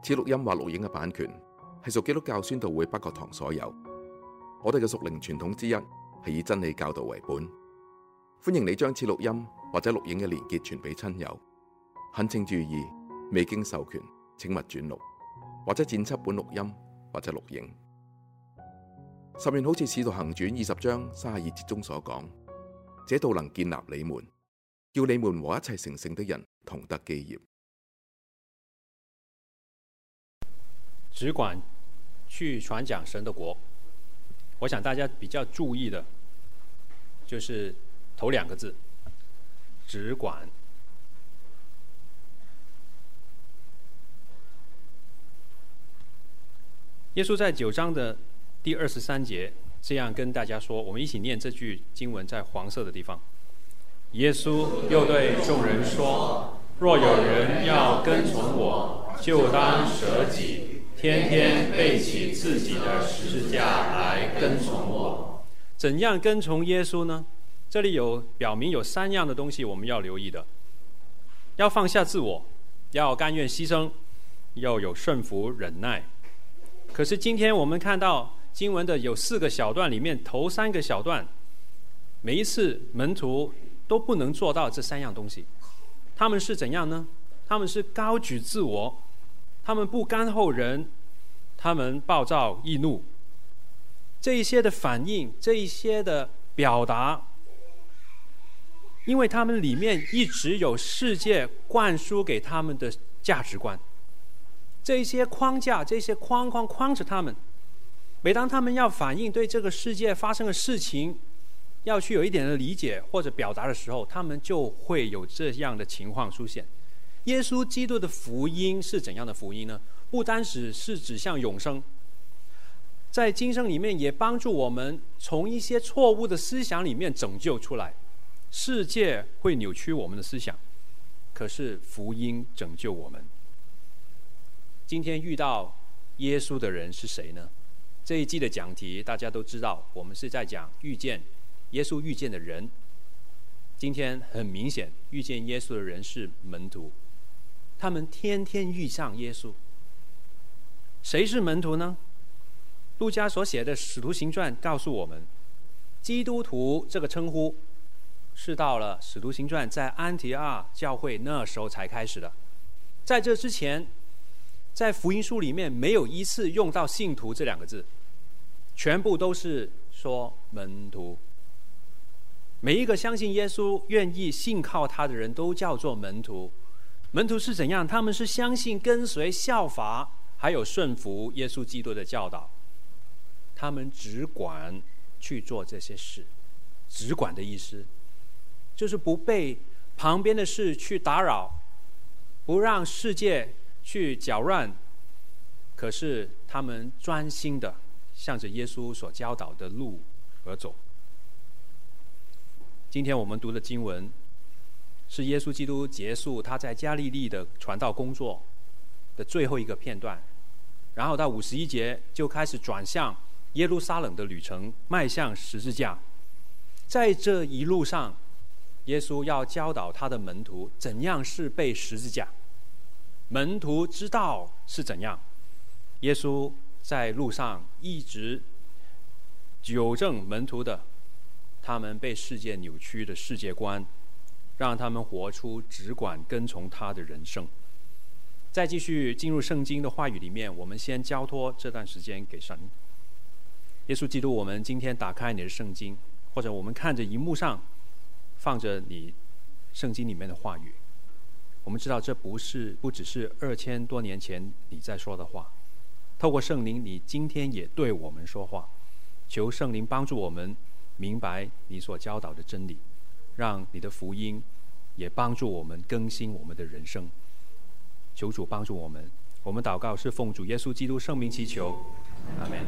此錄音或錄影嘅版權係屬基督教宣道會北角堂所有。我哋嘅屬靈傳統之一係以真理教導為本。歡迎你將此錄音或者錄影嘅連結傳俾親友。懇請注意，未經授權請勿轉錄或者剪輯本錄音或者錄影。十面好似使徒行傳20章32節中所講，這道能建立你們，叫你們和一切成聖的人同得基業。 只管去傳講神的國。我想大家比較注意的就是頭兩個字，只管。耶穌在9章的第23節這樣跟大家說，我們一起念這句經文，在黃色的地方。耶穌又對眾人說，若有人要跟從我，就當捨己，天天背起自己的十字架來跟從我。怎樣跟從耶穌呢？這裡有表明有3樣的東西我們要留意的：要放下自我，要甘願犧牲，要有順服忍耐。可是今天我們看到經文的有4個小段裡面，頭3個小段，每一次門徒都不能做到這3樣東西。他們是怎樣呢？他們是高舉自我，他們不甘後人，他們暴躁易怒。這一些的反應，這一些的表達，因為他們裡面一直有世界灌輸給他們的價值觀，這一些框架，這些框着他們。每當他們要反映對這個世界發生的事情，要去有一點的理解或者表達的時候，他們就會有這樣的情況出現。耶穌基督的福音是怎樣的福音呢？不單只是指向永生，在今生裡面也幫助我們從一些錯誤的思想裡面拯救出來。世界會扭曲我們的思想，可是福音拯救我們。今天遇到耶穌的人是誰呢？這一季的講題大家都知道，我們是在講遇見耶穌遇見的人。今天很明顯，遇見耶穌的人是門徒，他們天天遇上耶穌。誰是門徒呢？路加所寫的《使徒行傳》告訴我們，基督徒這個稱呼是到了《使徒行傳》在安提阿教會那時候才開始的。在這之前，在福音書裡面沒有一次用到信徒這2個字，全部都是說門徒。每一個相信耶穌、願意信靠他的人都叫做門徒。門徒是怎樣？他們是相信、跟隨、效法，還有順服耶穌基督的教導。他們只管去做這些事。只管的意思就是不被旁邊的事去打擾，不讓世界去攪亂，可是他們專心的向着耶穌所教導的路而走。今天我們讀的經文是耶穌基督結束他在加利利的傳道工作的最後一個片段，然後到51節就開始轉向耶路撒冷的旅程，邁向十字架。在這一路上，耶穌要教導他的門徒怎樣是被十字架。門徒知道是怎樣，耶穌在路上一直糾正門徒的他們被世界扭曲的世界觀，讓他們活出只管跟從他的人生。再繼續進入聖經的話語裡面，我們先交託這段時間給神。耶穌基督，我們今天打開你的聖經，或者我們看着螢幕上放着你聖經裡面的話語，我們知道這不只是2000多年前你在說的話，透過聖靈你今天也對我們說話。求聖靈幫助我們明白你所教導的真理，讓你的福音也幫助我們更新我們的人生。求主幫助我們，我們禱告是奉主耶穌基督聖名祈求，阿們。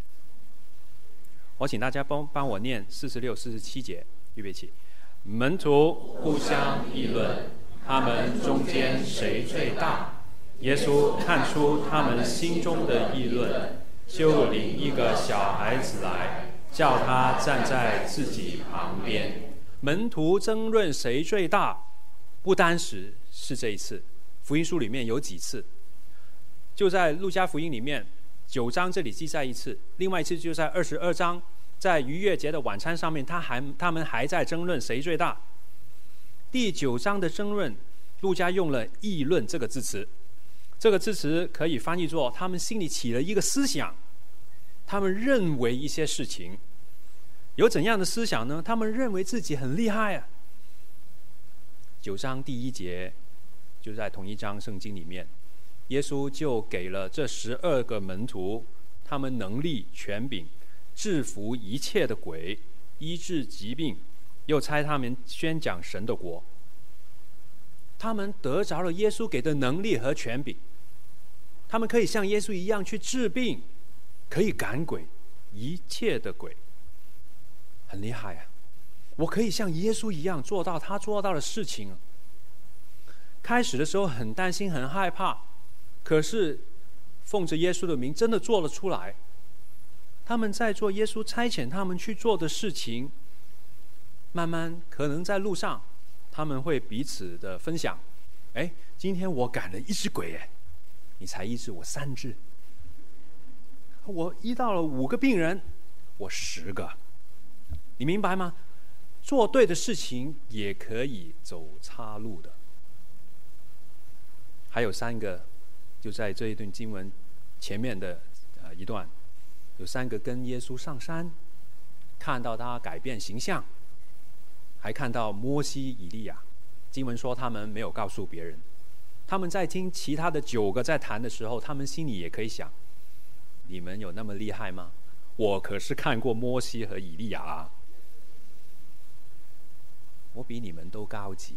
我請大家幫我念46、47節，預備起。門徒互相議論，他們中間誰最大？耶穌看出他們心中的議論，就領一個小孩子來，叫他站在自己旁邊。門徒爭論誰最大，不單是這一次，福音書裡面有幾次， 就在路加福音里面9章这里记载一次，另外一次就在22章，在逾越节的晚餐上面，他们还在争论谁最大。第9章的争论，路加用了议论这个字词，这个字词可以翻译作他们心里起了一个思想，他们认为一些事情。有怎样的思想呢？他们认为自己很厉害啊。9章第1节就在同一章圣经里面，耶稣就给了这12个门徒他们能力权柄，制服一切的鬼，医治疾病，又差他们宣讲神的国。他们得着了耶稣给的能力和权柄，他们可以像耶稣一样去治病，可以赶鬼，一切的鬼。很厉害啊！我可以像耶稣一样做到他做到的事情啊。开始的时候很担心很害怕，可是奉着耶稣的名真的做了出来。他们在做耶稣差遣他们去做的事情，慢慢可能在路上他们会彼此的分享，今天我赶了1只鬼，你才医治我3只，我医到了5个病人，我10个。你明白吗？做对的事情也可以走岔路的。还有3个，就在这一段经文前面的一段，有3个跟耶稣上山，看到他改变形象，还看到摩西、以利亚。经文说他们没有告诉别人，他们在听其他的9个在谈的时候，他们心里也可以想：你们有那么厉害吗？我可是看过摩西和以利亚啊，我比你们都高级。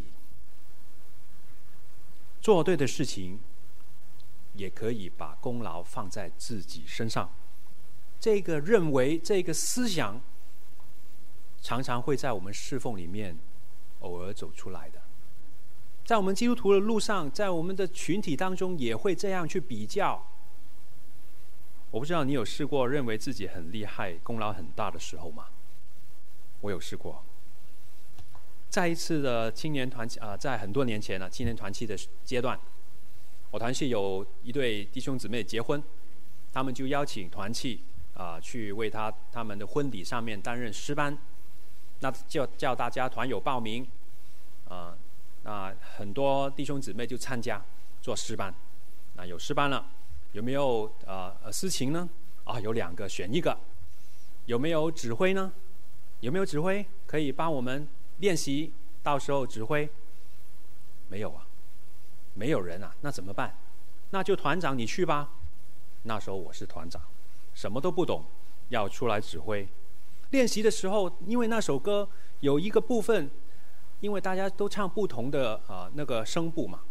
做对的事情也可以把功劳放在自己身上，这个认为，这个思想常常会在我们侍奉里面偶尔走出来的。在我们基督徒的路上，在我们的群体当中也会这样去比较。我不知道你有试过认为自己很厉害，功劳很大的时候吗？我有试过。在一次的青年团契在很多年前了，青年团契的阶段，我团契有一对弟兄姊妹结婚，他们就邀请团契去为他们的婚礼上面担任诗班，那就叫大家团友报名，那很多弟兄姊妹就参加做诗班。那有诗班了，有没有司琴呢？有2个，选1个。有没有指挥呢？有没有指挥可以帮我们练习，到时候指挥？没有啊，没有人啊，那怎么办？那就团长你去吧。那时候我是团长，什么都不懂，要出来指挥。练习的时候，因为那首歌有一个部分，因为大家都唱不同的那个声部嘛，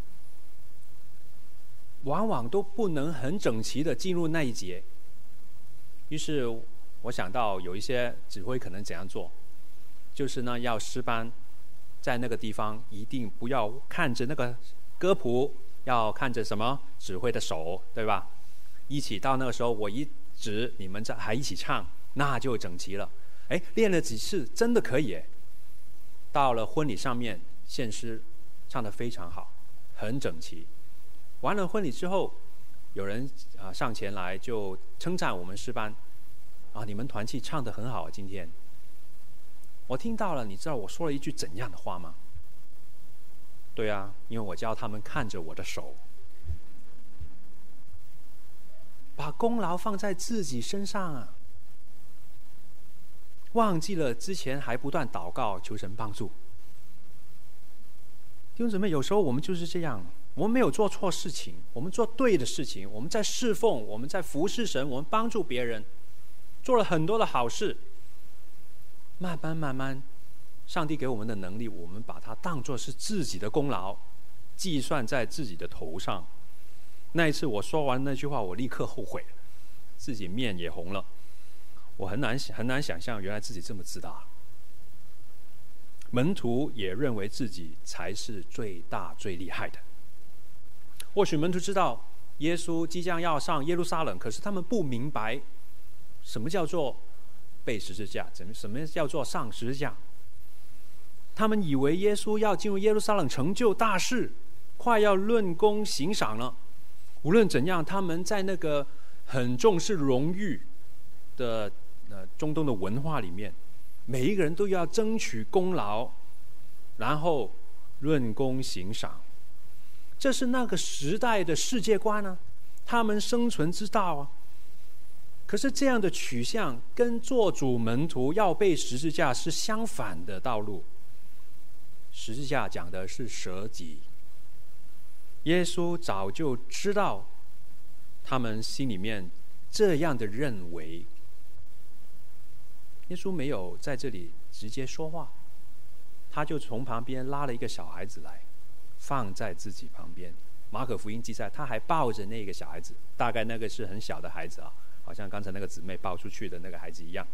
往往都不能很整齐的进入那一节。于是我想到有一些指挥可能怎样做，就是呢，要诗班在那个地方一定不要看着那个歌谱，要看着什么？指挥的手，对吧？一起到那个时候，我一指，你们还一起唱，那就整齐了。练了几次，真的可以。到了婚礼上面，献诗唱得非常好，很整齐。完了婚礼之后，有人上前来就称赞我们诗班，你们团契唱得很好，今天。我听到了，你知道我说了一句怎样的话吗？对啊，因为我叫他们看着我的手，把功劳放在自己身上啊，忘记了之前还不断祷告求神帮助。弟兄姊妹，有时候我们就是这样，我们没有做错事情，我们做对的事情，我们在侍奉，我们在服侍神，我们帮助别人，做了很多的好事。慢慢，上帝给我们的能力，我们把它当作是自己的功劳，计算在自己的头上。那一次我说完那句话，我立刻后悔，自己面也红了。我很难想象，原来自己这么自大。门徒也认为自己才是最大最厉害的。或许门徒知道耶稣即将要上耶路撒冷，可是他们不明白什么叫做背十字架，什么叫做上十字架。他们以为耶稣要进入耶路撒冷成就大事，快要论功行赏了。 无论怎样，他们在那个很重视荣誉的中东的文化里面，每一个人都要争取功劳，然后论功行赏。这是那个时代的世界观啊，他们生存之道啊。可是这样的取向跟做主门徒要背十字架是相反的道路。十字架讲的是舍己。耶稣早就知道他们心里面这样的认为。耶稣没有在这里直接说话，他就从旁边拉了一个小孩子来，放在自己旁边。马可福音记载，他还抱着那个小孩子，大概那个是很小的孩子啊，好像刚才那个姊妹抱出去的那个孩子一样。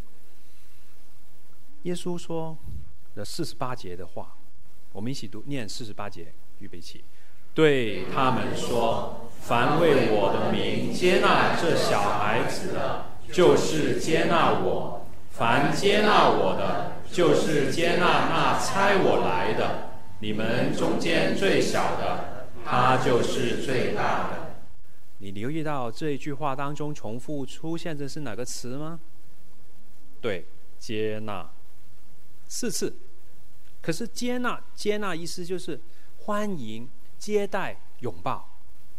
耶稣说的48节的话，我们一起读，念48节，预备起。对他们说，凡为我的名接纳这小孩子的，就是接纳我；凡接纳我的，就是接纳那差我来的。你们中间最小的，他就是最大的。你留意到这一句话当中重复出现的是哪个词吗？对，接纳，4次。可是接纳意思就是欢迎、接待、拥抱。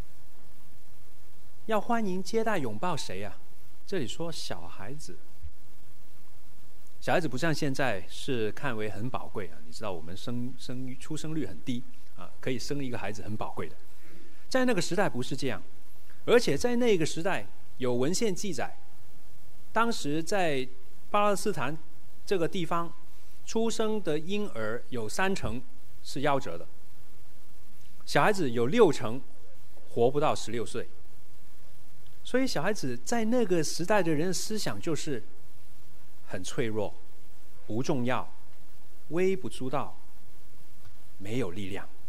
要欢迎、接待、拥抱谁啊？这里说小孩子。小孩子不像现在是看为很宝贵啊，你知道我们出生率很低啊，可以生一个孩子很宝贵的。在那个时代不是这样，而且在那个时代有文献记载，当时在巴勒斯坦这个地方出生的婴儿有30%是夭折的，小孩子有60%活不到16岁。所以小孩子在那个时代的人的思想就是很脆弱、不重要、微不足道、没有力量。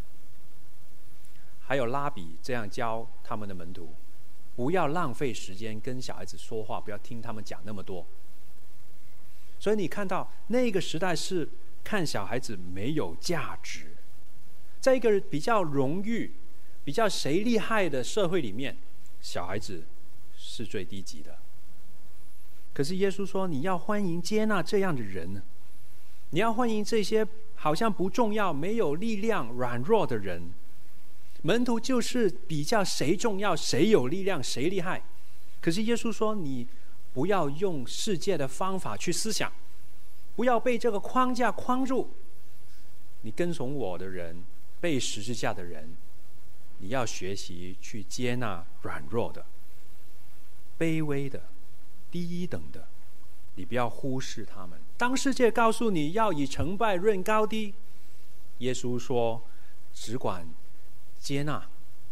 还有拉比这样教他们的门徒，不要浪费时间跟小孩子说话，不要听他们讲那么多。所以你看到那个时代是看小孩子没有价值。在一个比较荣誉、比较谁厉害的社会里面，小孩子是最低级的。可是耶稣说，你要欢迎接纳这样的人，你要欢迎这些好像不重要、没有力量、软弱的人。门徒就是比较谁重要、谁有力量、谁厉害。可是耶稣说，你不要用世界的方法去思想，不要被这个框架框住。你跟从我的人，被十字架的人，你要学习去接纳软弱的、卑微的、低等的，你不要忽视他们。当世界告诉你要以成败论高低，耶稣说只管接纳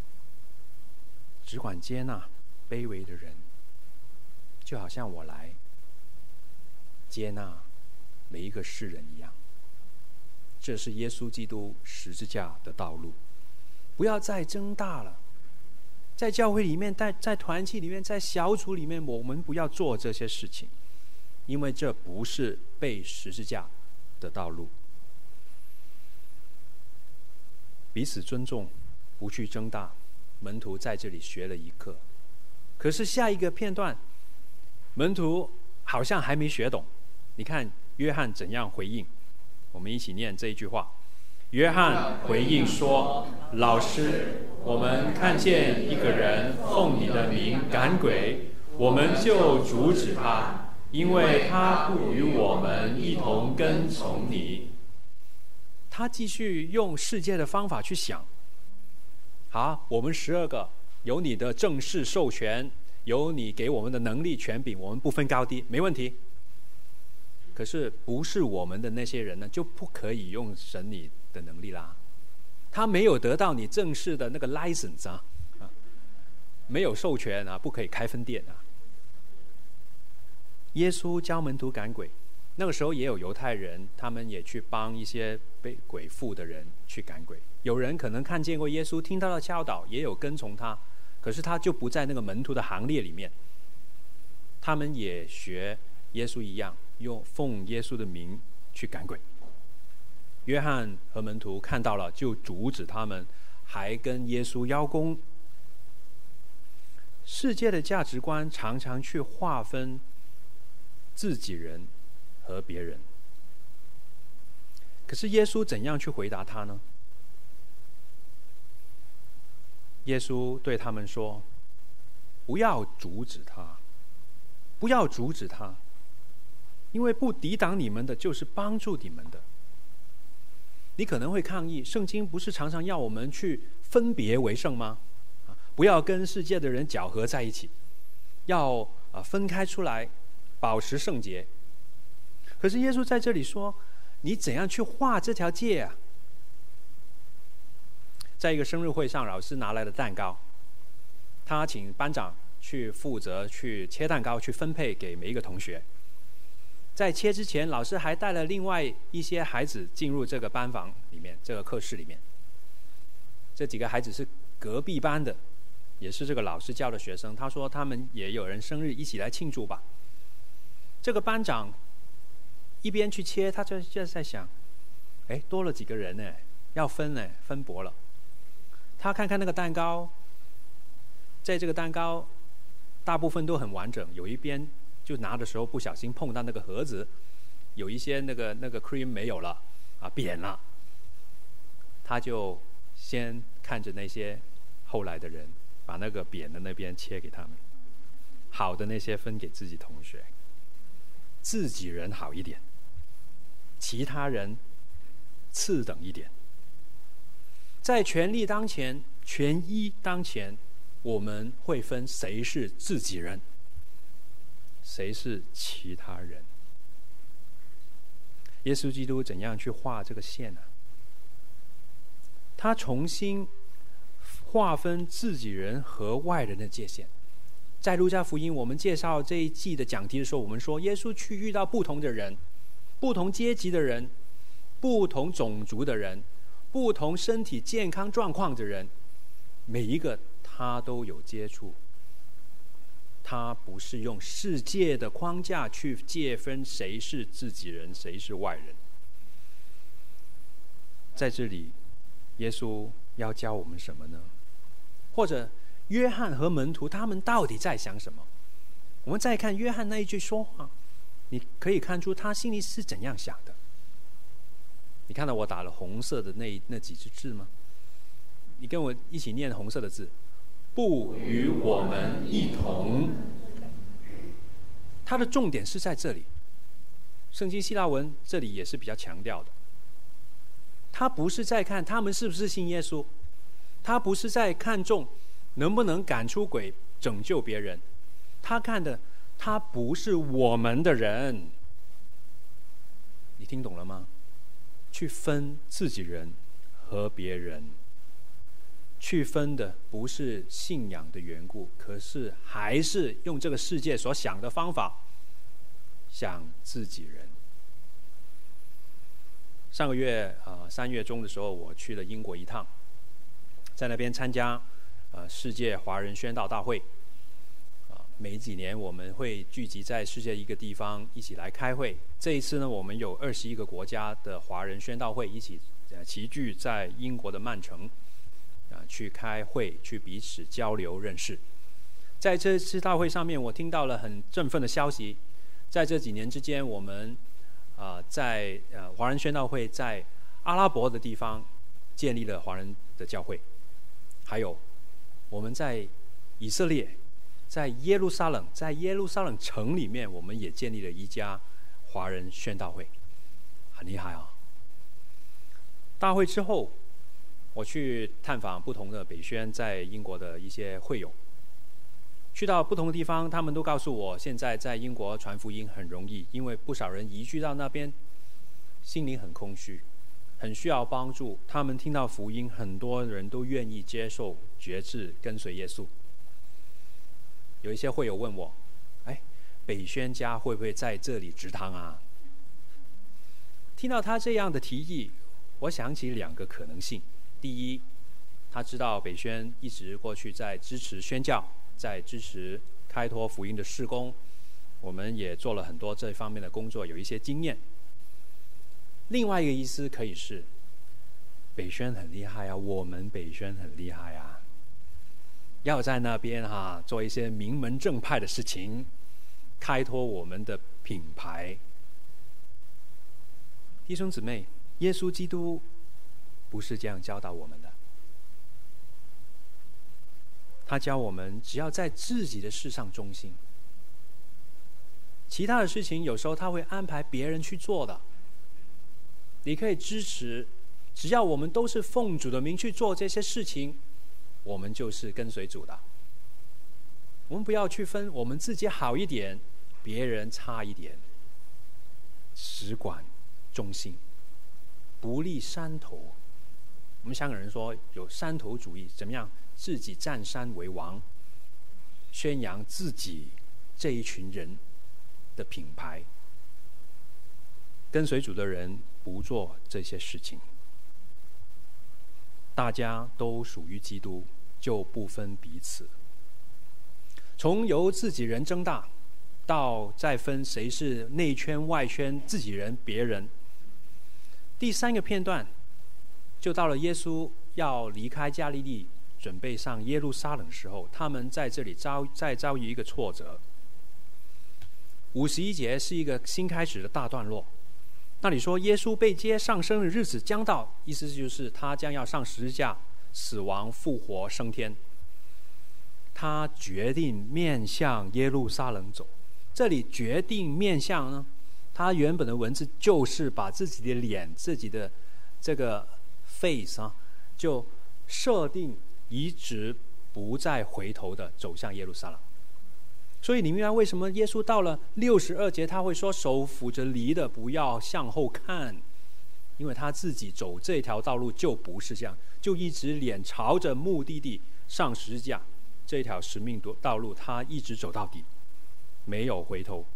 卑微的人，就好像我来接纳每一个世人一样。这是耶稣基督十字架的道路。不要再增大了，在教会里面，在团契里面，在小组里面，我们不要做这些事情，因为这不是背十字架的道路。彼此尊重，不去增大。门徒在这里学了一课，可是下一个片段，门徒好像还没学懂。你看约翰怎样回应，我们一起念这一句话。约翰回应说，老师，我们看见一个人奉你的名赶鬼，我们就阻止他，因为他不与我们一同跟从你。他继续用世界的方法去想，好，我们12个有你的正式授权，有你给我们的能力权柄，我们不分高低，没问题。可是不是我们的那些人呢，就不可以用神你的能力啦。他没有得到你正式的那个 license 啊，没有授权啊，不可以开分店啊。耶稣教门徒赶鬼，那个时候也有犹太人，他们也去帮一些被鬼附的人去赶鬼。有人可能看见过耶稣，听到了教导，也有跟从他，可是他就不在那个门徒的行列里面。他们也学耶稣一样，用奉耶稣的名去赶鬼。约翰和门徒看到了，就阻止他们，还跟耶稣邀功， 世界的价值观常常去划分自己人和别人。可是耶稣怎样去回答他呢？耶稣对他们说：不要阻止他，不要阻止他，因为不抵挡你们的，就是帮助你们的。你可能会抗议，圣经不是常常要我们去分别为圣吗？不要跟世界的人搅和在一起，要分开出来，保持圣洁。可是耶稣在这里说，你怎样去画这条界啊？在一个生日会上，老师拿来的蛋糕，他请班长去负责去切蛋糕，去分配给每一个同学。在切之前，老师还带了另外一些孩子进入这个班房里面，这个课室里面。这几个孩子是隔壁班的，也是这个老师教的学生。他说他们也有人生日，一起来庆祝吧。这个班长一边去切，他就在想，多了几个人呢，要分呢，分薄了。他看看那个蛋糕，在这个蛋糕大部分都很完整，有一边就拿的时候不小心碰到那个盒子，有一些那个 cream 没有了扁了。他就先看着那些后来的人，把那个扁的那边切给他们，好的那些分给自己同学，自己人好一点，其他人次等一点。在权力当前，权益当前，我们会分谁是自己人，谁是其他人。耶稣基督怎样去画这个线呢？他重新划分自己人和外人的界限。在路加福音我们介绍这一季的讲题的时候，我们说耶稣去遇到不同的人，不同阶级的人，不同种族的人，不同身体健康状况的人，每一个他都有接触。他不是用世界的框架去界分谁是自己人，谁是外人。在这里耶稣要教我们什么呢？或者约翰和门徒他们到底在想什么？我们再看约翰那一句说话，你可以看出他心里是怎样想的。你看到我打了红色的那几只字吗？你跟我一起念红色的字，不与我们一同。它的重点是在这里。圣经希腊文这里也是比较强调的。他不是在看他们是不是信耶稣，他不是在看重能不能赶出鬼拯救别人，他看的他不是我们的人。你听懂了吗？去分自己人和别人，去分的不是信仰的缘故，可是还是用这个世界所想的方法想自己人。上个月3月中的时候，我去了英国一趟，在那边参加世界华人宣道大会。每几年我们会聚集在世界一个地方一起来开会。这一次呢，我们有21个国家的华人宣道会一起齐聚在英国的曼城去开会，去彼此交流认识。在这次大会上面，我听到了很振奋的消息。在这几年之间，我们在华人宣道会在阿拉伯的地方建立了华人的教会，还有我们在以色列，在耶路撒冷城里面，我们也建立了一家华人宣道会，很厉害啊！大会之后，我去探访不同的北宣在英国的一些会友。去到不同的地方，他们都告诉我，现在在英国传福音很容易，因为不少人移居到那边，心灵很空虚，很需要帮助。他们听到福音，很多人都愿意接受决志，跟随耶稣。有一些会友问我，北宣家会不会在这里植堂啊？听到他这样的提议，我想起2个可能性。第一，他知道北宣一直过去在支持宣教，在支持开拓福音的事工，我们也做了很多这方面的工作，有一些经验。另外一个意思可以是，北宣很厉害啊，我们北宣很厉害啊。 要在那边做一些名门正派的事情，开拓我们的品牌。弟兄姊妹，耶稣基督不是这样教导我们的。他教我们只要在自己的事上忠心，其他的事情有时候他会安排别人去做的，你可以支持，只要我们都是奉主的名去做这些事情，我们就是跟随主的。我们不要去分我们自己好一点，别人差一点，只管忠心，不立山头。我们香港人说有山头主义，怎么样？自己占山为王，宣扬自己这一群人的品牌。跟随主的人不做这些事情。大家都属于基督，就不分彼此。从由自己人争大，到再分谁是内圈外圈，自己人别人。第三个片段就到了耶稣要离开加利利，准备上耶路撒冷的时候，他们在这里再遭遇一个挫折。51节是一个新开始的大段落，那里说耶稣被接上升的日子将到，意思就是他将要上十字架，死亡复活升天。他决定面向耶路撒冷走。这里决定面向呢，他原本的文字就是把自己的脸，自己的这个 face 就设定一直不再回头的走向耶路撒冷。所以你明白为什么耶稣到了62节他会说手扶着犁的不要向后看，因为他自己走这条道路就不是这样，就一直脸朝着目的地上十字架这条使命道路，他一直走到底，没有回头。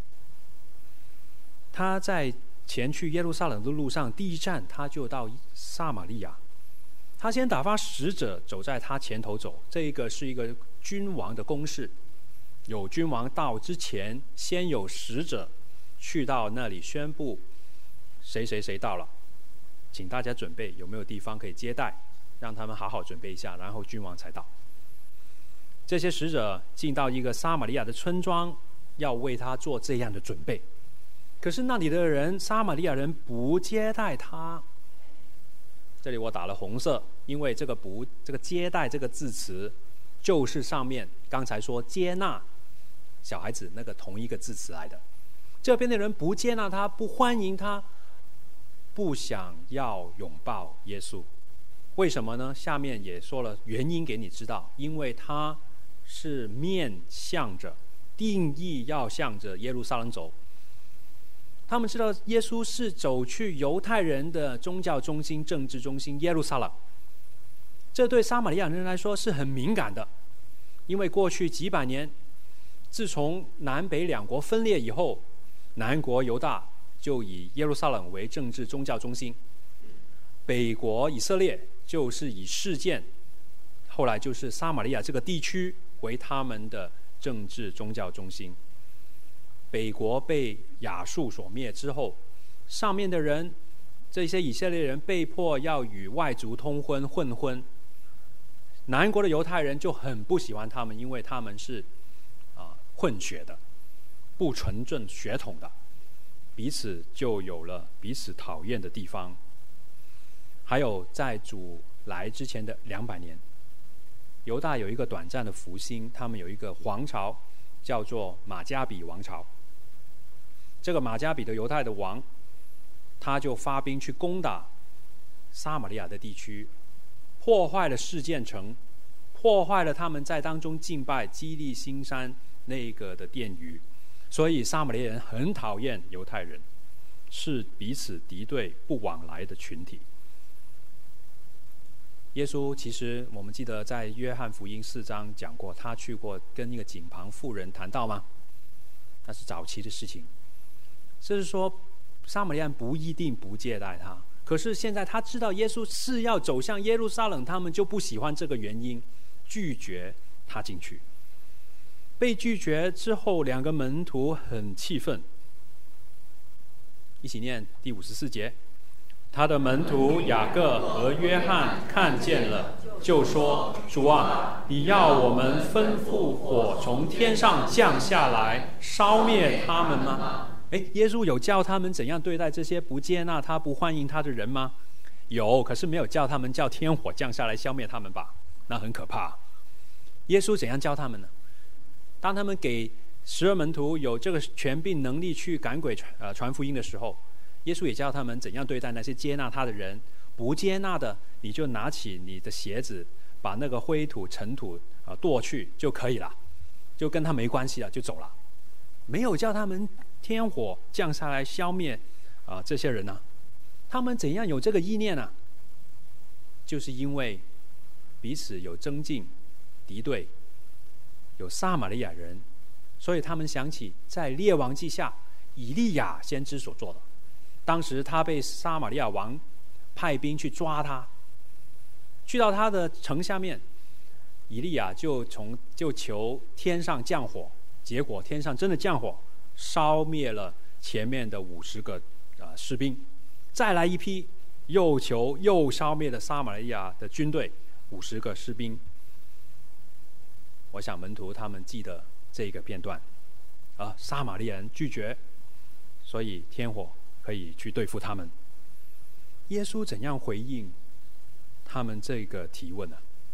他在前去耶路撒冷的路上，第一站他就到撒玛利亚。他先打发使者走在他前头走，这个是一个君王的公事，有君王到之前，先有使者去到那里宣布谁谁谁到了，请大家准备，有没有地方可以接待，让他们好好准备一下，然后君王才到。这些使者进到一个撒玛利亚的村庄，要为他做这样的准备。可是那里的人，撒玛利亚人不接待他。这里我打了红色，因为这个接待这个字词，就是上面刚才说接纳小孩子那个同一个字词来的。这边的人不接纳他，不欢迎他，不想要拥抱耶稣。为什么呢？下面也说了原因给你知道，因为他是面向着，定义要向着耶路撒冷走。他们知道耶稣是走去犹太人的宗教中心、政治中心耶路撒冷，这对撒玛利亚人来说是很敏感的，因为过去几百年，自从南北两国分裂以后，南国犹大就以耶路撒冷为政治宗教中心，北国以色列就是以事件，后来就是撒玛利亚这个地区为他们的政治宗教中心。北国被亚述所灭之后，上面的人，这些以色列人被迫要与外族通婚混婚，南国的犹太人就很不喜欢他们，因为他们是混血的，不纯正血统的，彼此就有了彼此讨厌的地方。还有在主来之前的200年，犹大有一个短暂的复兴，他们有一个皇朝叫做马加比王朝。这个马加比的犹太的王，他就发兵去攻打撒玛利亚的地区，破坏了示剑城，破坏了他们在当中敬拜基利新山那个的殿宇，所以撒玛利亚人很讨厌犹太人，是彼此敌对不往来的群体。耶稣其实我们记得在约翰福音4章讲过，他去过跟一个井旁妇人谈道吗？那是早期的事情。就是说撒玛利亚人不一定不接待他，可是现在他知道耶稣是要走向耶路撒冷，他们就不喜欢这个原因，拒绝他进去。被拒绝之后，2个门徒很气愤。一起念第54节，他的门徒雅各和约翰看见了， 就说：主啊，你要我们吩咐火从天上降下来，烧灭他们吗？耶稣有教他们怎样对待这些不接纳他、不欢迎他的人吗？有，可是没有叫他们叫天火降下来消灭他们吧？那很可怕。耶稣怎样教他们呢？当他们给12门徒有这个权柄能力去赶鬼传福音的时候，耶稣也教他们怎样对待那些接纳他的人。不接纳的，你就拿起你的鞋子，把那个灰土尘土跺去就可以了，就跟他没关系了，就走了。没有叫他们天火降下来消灭这些人呢。他们怎样有这个意念呢？就是因为彼此有争竞敌对，有撒玛利亚人，所以他们想起在列王记下以利亚先知所做的。当时他被撒玛利亚王派兵去抓他，去到他的城下面，以利亚就求天上降火，结果天上真的降火，烧灭了前面的50个士兵，再来一批，又烧灭了撒玛利亚的军队50个士兵。我想门徒他们记得这个片段撒玛利亚人拒绝，所以天火可以去对付他们。耶稣怎样回应他们这个提问呢？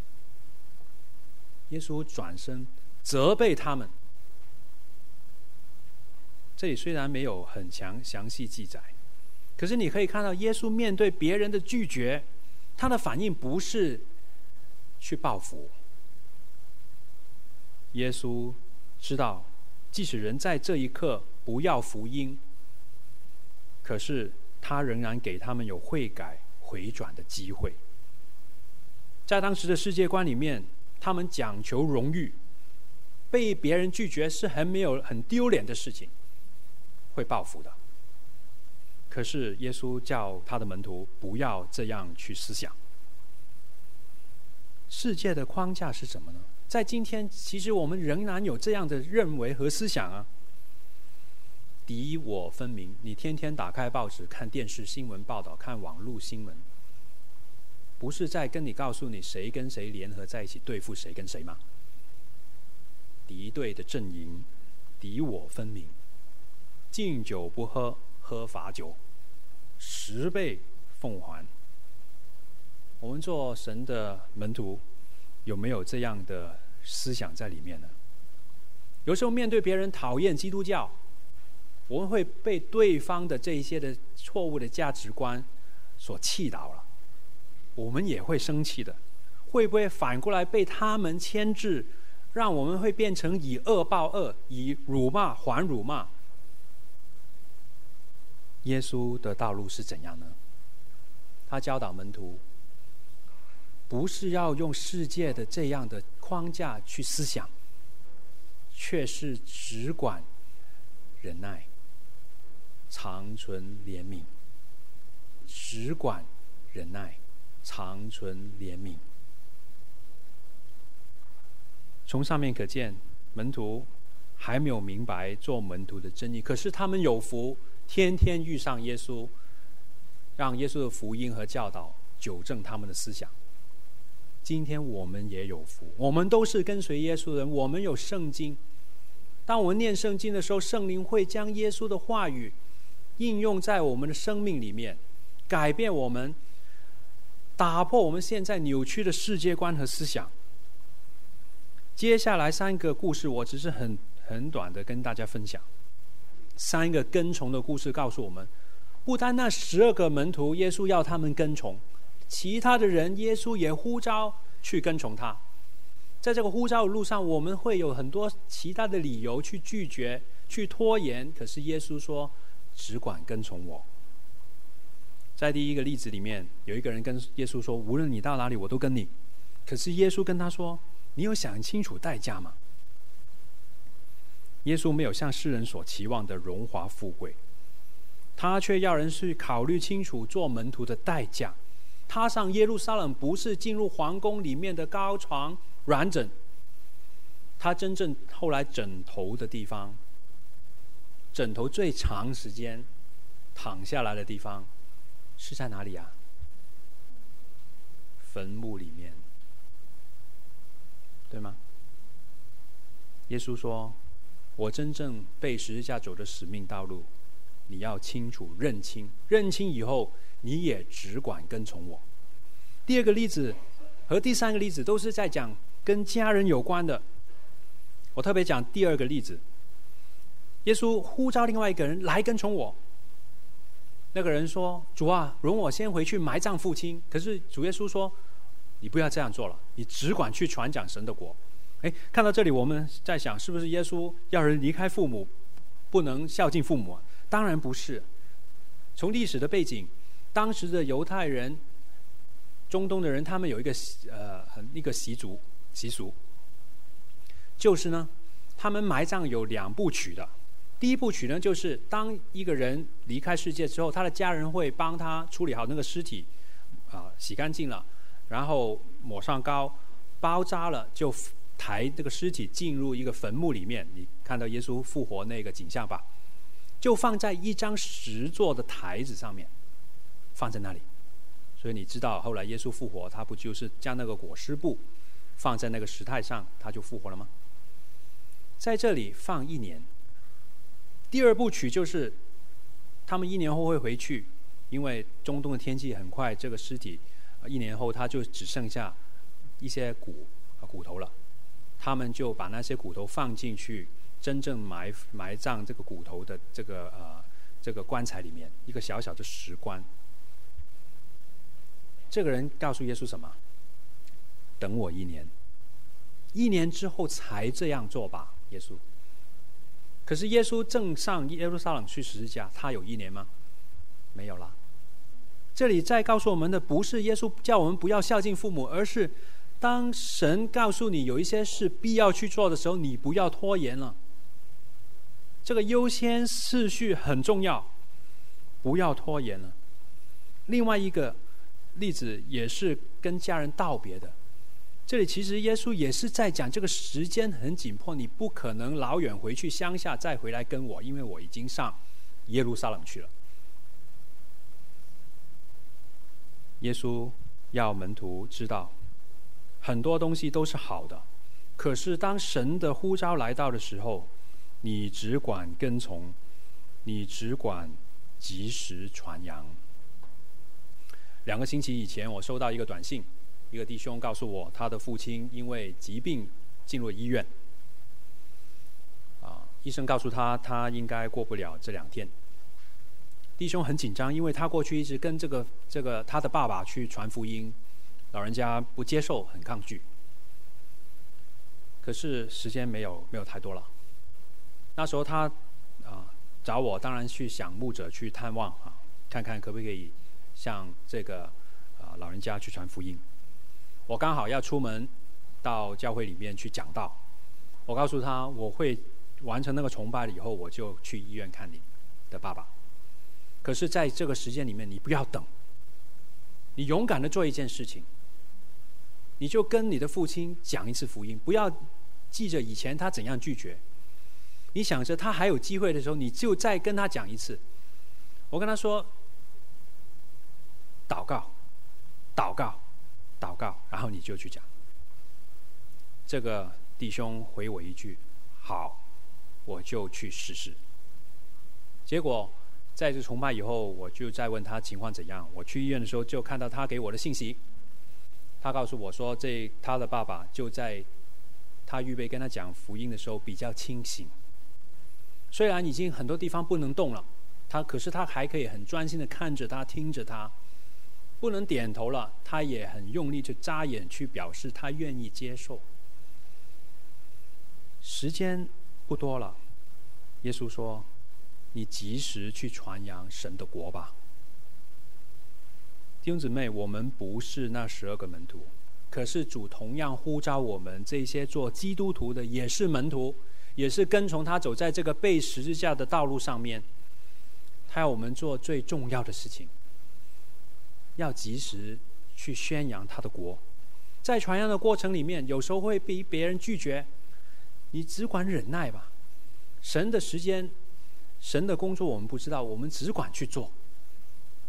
耶稣转身责备他们。这里虽然没有很详细记载，可是你可以看到耶稣面对别人的拒绝，他的反应不是去报复。耶稣知道，即使人在这一刻不要福音，可是他仍然给他们有悔改回转的机会。在当时的世界观里面，他们讲求荣誉，被别人拒绝是很丢脸的事情，会报复的。可是耶稣叫他的门徒不要这样去思想。世界的框架是什么呢？在今天其实我们仍然有这样的认为和思想啊。敌我分明，你天天打开报纸、看电视新闻报道、看网络新闻，不是在跟你告诉你谁跟谁联合在一起对付谁跟谁吗？敌对的阵营，敌我分明，敬酒不喝，喝罚酒，10倍奉还。我们做神的门徒，有没有这样的思想在里面呢？有时候面对别人讨厌基督教，我们会被对方的这一些的错误的价值观所气倒了，我们也会生气的。会不会反过来被他们牵制，让我们会变成以恶报恶，以辱骂还辱骂？耶稣的道路是怎样呢？他教导门徒，不是要用世界的这样的框架去思想，却是只管忍耐，长存怜悯，只管忍耐，长存怜悯。从上面可见，门徒还没有明白做门徒的真意，可是他们有福，天天遇上耶稣，让耶稣的福音和教导纠正他们的思想。今天我们也有福，我们都是跟随耶稣的人，我们有圣经。当我们念圣经的时候，圣灵会将耶稣的话语应用在我们的生命里面，改变我们，打破我们现在扭曲的世界观和思想。接下来3个故事，我只是很短的跟大家分享。3个跟从的故事告诉我们，不单那12个门徒，耶稣要他们跟从，其他的人耶稣也呼召去跟从他。在这个呼召的路上，我们会有很多其他的理由去拒绝、去拖延，可是耶稣说只管跟从我。在第一个例子里面，有一个人跟耶稣说，无论你到哪里我都跟你。可是耶稣跟他说，你有想清楚代价吗？耶稣没有像世人所期望的荣华富贵，他却要人去考虑清楚做门徒的代价。他上耶路撒冷不是进入皇宫里面的高床软枕，他真正后来枕头的地方，枕头最长时间躺下来的地方是在哪里啊？坟墓里面。 对吗？耶稣说，我真正被十字架走的使命道路，你要清楚认清，认清以后你也只管跟从我。第二个例子和第三个例子都是在讲跟家人有关的，我特别讲第二个例子。耶稣呼召另外一个人来跟从我，那个人说，主啊，容我先回去埋葬父亲。可是主耶稣说，你不要这样做了，你只管去传讲神的国。看到这里我们在想，是不是耶稣要人离开父母，不能孝敬父母？当然不是。从历史的背景，当时的犹太人、中东的人，他们有一个习俗，就是呢，他们埋葬有2部曲的。第一部曲呢，就是当一个人离开世界之后，他的家人会帮他处理好那个尸体，洗干净了，然后抹上膏，包扎了，就抬这个尸体进入一个坟墓里面。你看到耶稣复活那个景象吧？就放在一张石做的台子上面，放在那里。所以你知道后来耶稣复活，他不就是将那个裹尸布放在那个石台上，他就复活了吗？在这里放1年。第二部曲就是他们1年后会回去，因为中东的天气很快，这个尸体1年后他就只剩下一些骨头了，他们就把那些骨头放进去真正埋葬这个骨头的这个棺材里面，一个小小的石棺。这个人告诉耶稣什么？等我1年，1年之后才这样做吧，耶稣。可是耶稣正上耶路撒冷去十字架，他有1年吗？没有啦。这里在告诉我们的不是耶稣叫我们不要孝敬父母，而是当神告诉你有一些事必要去做的时候，你不要拖延了。这个优先次序很重要，不要拖延了。另外一个例子也是跟家人道别的，这里其实耶稣也是在讲这个时间很紧迫，你不可能老远回去乡下再回来跟我，因为我已经上耶路撒冷去了。耶稣要门徒知道很多东西都是好的，可是当神的呼召来到的时候，你只管跟从，你只管及时传扬。2个星期以前，我收到一个短信，一个弟兄告诉我，他的父亲因为疾病进入医院，医生告诉他，他应该过不了这2天。弟兄很紧张，因为他过去一直跟这个他的爸爸去传福音，老人家不接受，很抗拒。可是时间没有太多了。那时候他找我，当然去想牧者去探望看看可不可以向这个老人家去传福音。我刚好要出门到教会里面去讲道，我告诉他我会完成那个崇拜了以后，我就去医院看你的爸爸。可是在这个时间里面，你不要等，你勇敢的做一件事情，你就跟你的父亲讲一次福音，不要记着以前他怎样拒绝，你想着他还有机会的时候，你就再跟他讲一次。我跟他说，祷告，祷告，祷告，然后你就去讲。这个弟兄回我一句，好，我就去试试。结果在这崇拜以后，我就再问他情况怎样。我去医院的时候，就看到他给我的信息，他告诉我说，他的爸爸就在他预备跟他讲福音的时候比较清醒，虽然已经很多地方不能动了，可是他还可以很专心的看着他，听着他，不能点头了，他也很用力去眨眼，去表示他愿意接受。时间不多了，耶稣说，你及时去传扬神的国吧。弟兄姊妹，我们不是那12个门徒，可是主同样呼召我们这些做基督徒的也是门徒，也是跟从他走在这个被十字架的道路上面。他要我们做最重要的事情，要及时去宣扬他的国。在传扬的过程里面，有时候会被别人拒绝，你只管忍耐吧。神的时间，神的工作我们不知道，我们只管去做。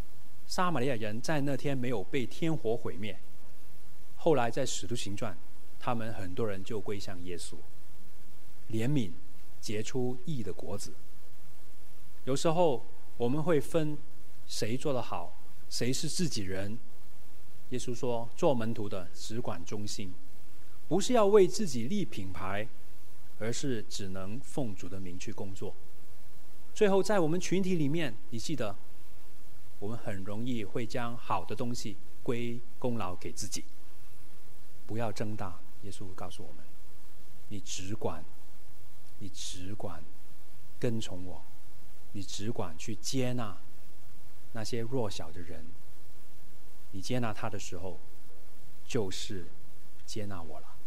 撒玛利亚人在那天没有被天火毁灭，后来在使徒行传他们很多人就归向耶稣。怜悯结出义的果子。有时候我们会分谁做得好，谁是自己人。耶稣说，做门徒的只管忠心，不是要为自己立品牌，而是只能奉主的名去工作。最后在我们群体里面，你记得我们很容易会将好的东西归功劳给自己。不要争大，耶稣告诉我们，你只管跟从我，你只管去接纳那些弱小的人。你接纳他的时候，就是接纳我了。